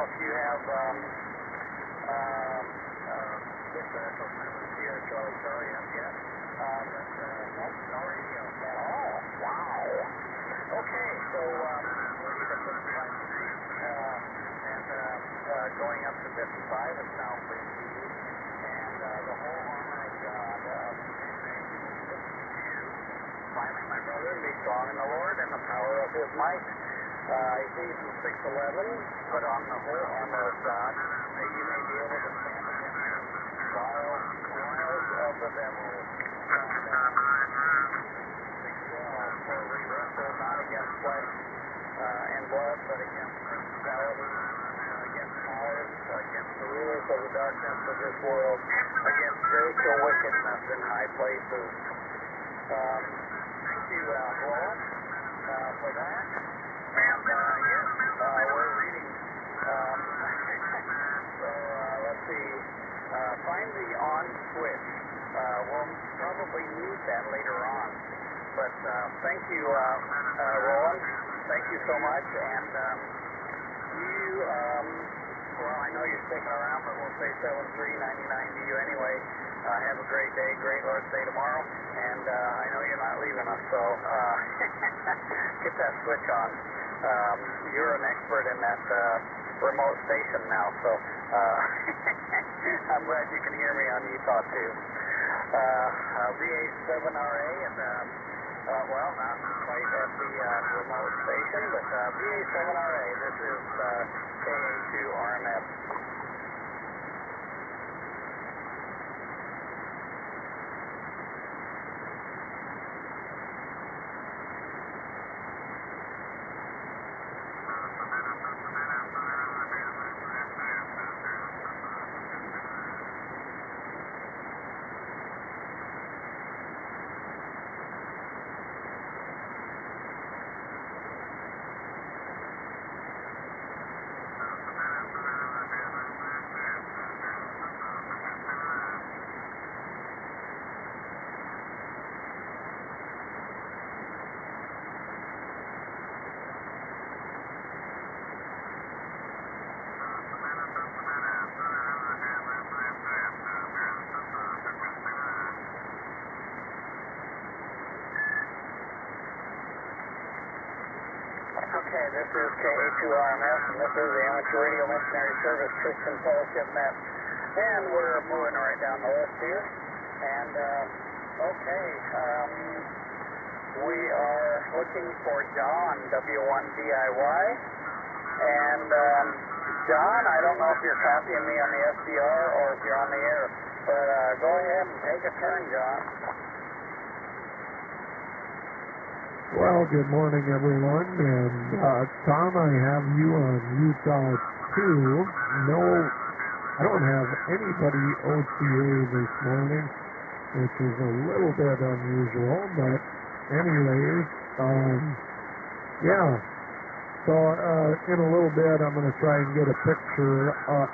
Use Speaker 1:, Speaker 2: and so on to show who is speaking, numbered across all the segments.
Speaker 1: if you have Victor Echo 7 Sierra Charlie Charlie up yet. No radio. Oh, wow. Okay, so we're either 55 degrees and going up to 55. It's now free to use. And the whole, oh my God. Finally, my brother, be strong in the Lord and the power of his might. Ephesians 6:11, put on the whole armor of God, that you may be able to stand against the wiles of the devil. And 6:12, for we wrestle not against flesh and blood, but against principalities, against powers, against the rulers of the darkness of this world, against spiritual wickedness in high places. Thank you, Roland, for that. And yes, we're reading. So let's see. Find the on switch. We'll probably need that later on. But thank you, Roland. Thank you so much. And well, I know you're sticking around, but we'll say 7399 to you anyway. Have a great day, great Lord's Day tomorrow. And I know you're not leaving us, so get that switch on. You're an expert in that remote station now, so I'm glad you can hear me on Utah too. VA7RA, and well, not quite at the remote station, but VA7RA, this is KA2RMS. Okay, this is KA2RMS, and this is the Amateur Radio Missionary Service Christian Fellowship Net. And we're moving right down the list here. And, okay, we are looking for John, W1DIY. And, John, I don't know if you're copying me on the SDR or if you're on the air, but go ahead and take a turn, John.
Speaker 2: Well, good morning, everyone. And Tom, I have you on Utah 2. No, I don't have anybody OTA this morning, which is a little bit unusual. But anyways, yeah. So in a little bit, I'm going to try and get a picture up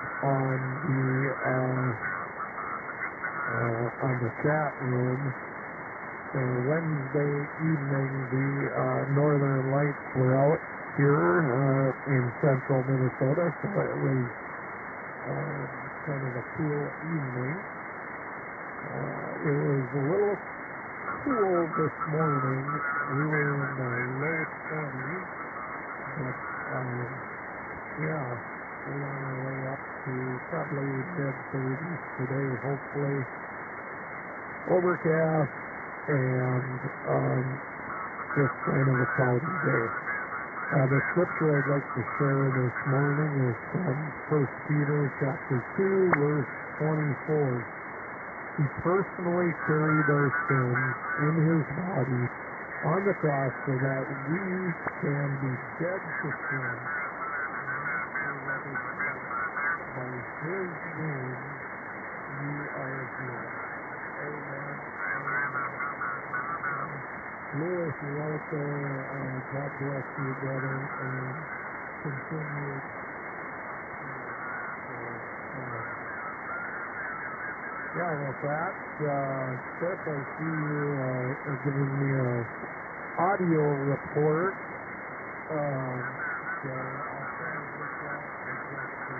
Speaker 2: on the chat room. So Wednesday evening, the Northern Lights were out here in central Minnesota, so it was kind of a cool evening. It was a little cool this morning. We were in the low 20s, but yeah, we're on our way up to probably mid-30s today, hopefully. Overcast. And just kind of a cloudy day. The scripture I'd like to share this morning is from 1 Peter chapter 2, verse 24. He personally carried our sins in his body on the cross so that we can be dead to sin. By his name you are healed. Amen. Lewis, you're out there. God bless you, brother, and continue. Yeah, with that, Chris, I see you are giving me an audio report. So I'll try and get that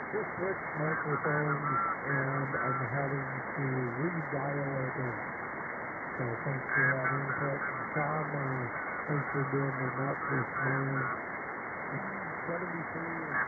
Speaker 2: to switch microphones, and I'm having to redial again. So thanks for that input. And Tom, thanks for doing the net this morning. 73 is...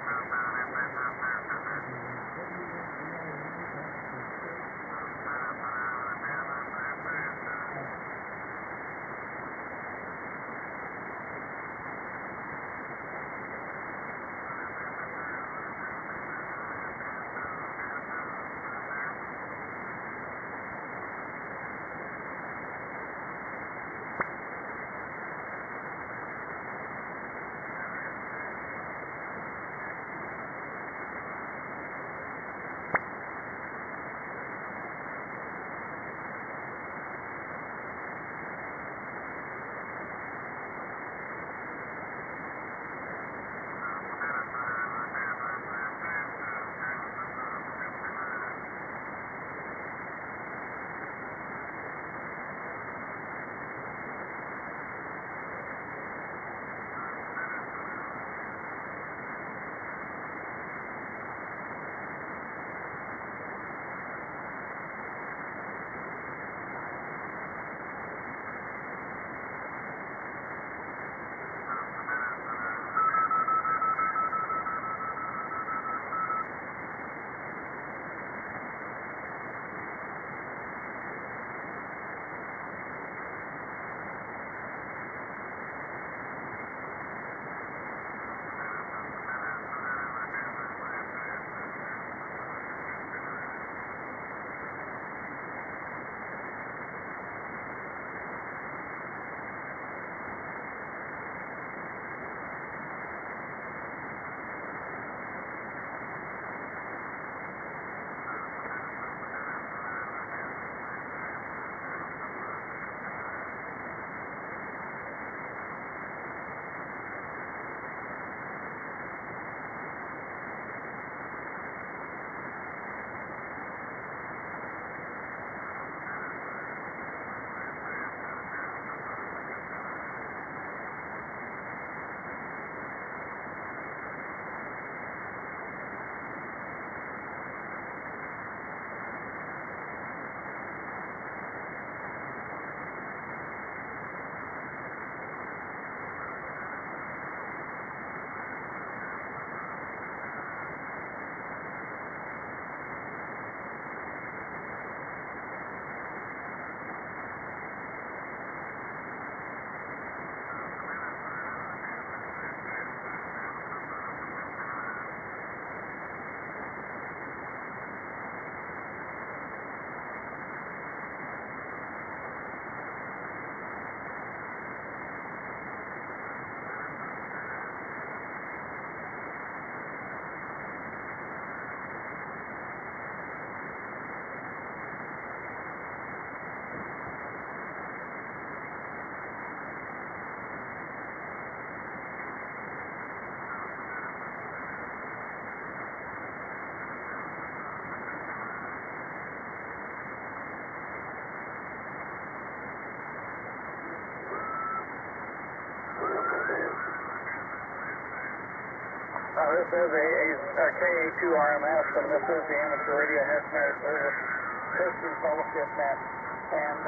Speaker 1: This is a KA2RMS, and this is the Amateur Radio Missionary Service Christian Fellowship Net. And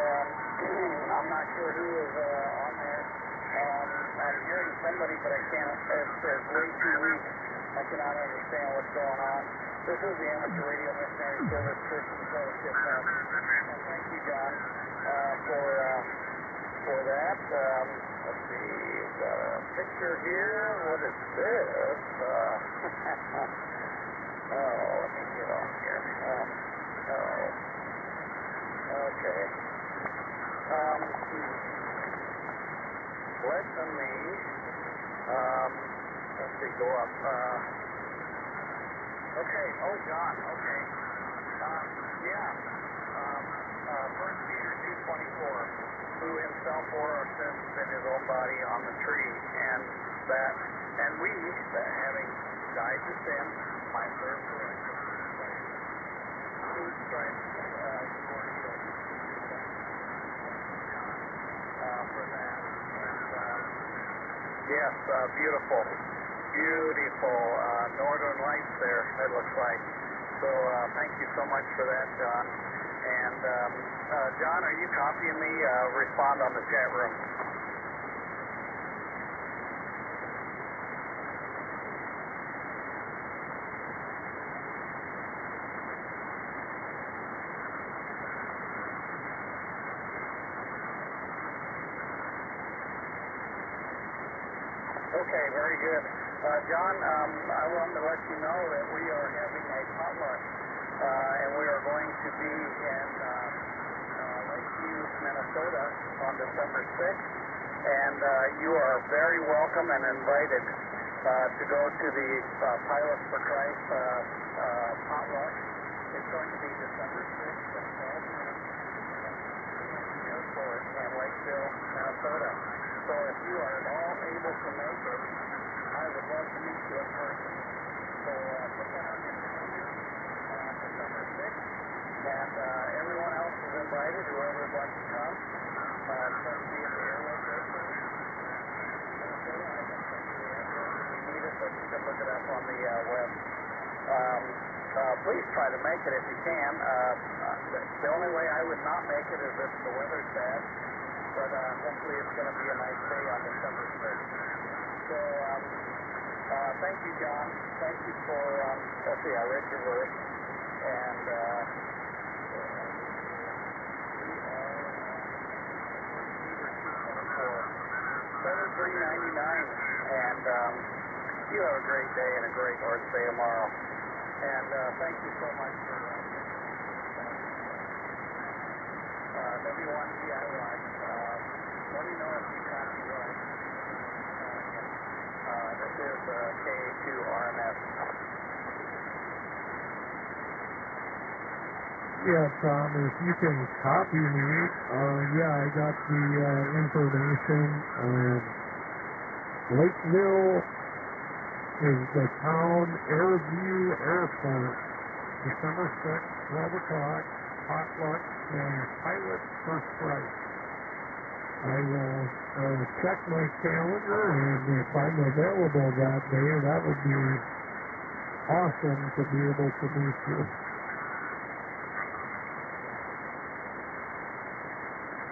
Speaker 1: I'm not sure who is on there. I'm hearing somebody, but I can't. It's way too weak. I cannot understand what's going on. This is the Amateur Radio Missionary Service Christian Fellowship Net. And thank you, John, for that. Let's see, we've got a picture here. What is this? Let me get on here. Okay. Let me, let's see, go up. Okay, oh, John, okay. First Peter 2:24. Who himself bore our sins in his own body on the tree, and we, that having died to sin, might serve for righteousness. Whose stripes you were healed. For that. And, yes, beautiful. beautiful northern lights there, it looks like. So thank you so much for that, John. And John, are you copying me? Respond on the chat room. Okay, very good. John, I wanted to let you know that we are having a potluck, and we are going to be in Lakeview, Minnesota on December 6th, and you are very welcome and invited to go to the Pilots for Christ potluck. It's going to be December 6th at 12 noon at the airport in Lakeville, Minnesota. So if you are at all able to make it, I would love to meet you in person. So put that on your calendar on December 6th. And everyone else is invited, whoever would like to come. It's going to be at the Airways Airport. Minnesota. I can send you the address if you need it, but you can look it up on the web. Please try to make it if you can. The only way I would not make it is if the weather's bad. But hopefully it's going to be a nice day on December 6th. So thank you, John. Thank you for, let's see, I read your verse. And $73.99. And you have a great day and a great Lord's Day tomorrow. And thank you so much for W1 DIY. Let me know if you copy right. This is KA2RMS.
Speaker 2: Yeah, Tom, if you can copy me, yeah, I got the information. Lakeville is the town, Airview Airport, December 6th, 12 o'clock, potluck, and Pilots for Christ. I will check my calendar, and if I'm available that day, that would be awesome to be able to meet you.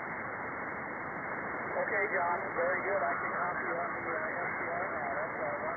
Speaker 1: Okay, John, very good. I can copy you on the SCR now. That's